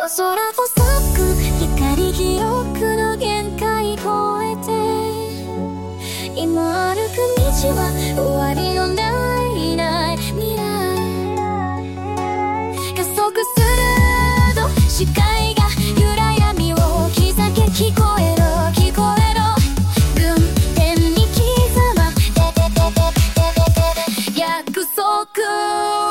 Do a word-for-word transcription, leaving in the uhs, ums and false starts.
空細く光記憶の限界超えて、今歩く道は終わりのないない未来。加速すると視界が暗闇を刻け、聞こえろ聞こえろ軍手に刻まれ約束。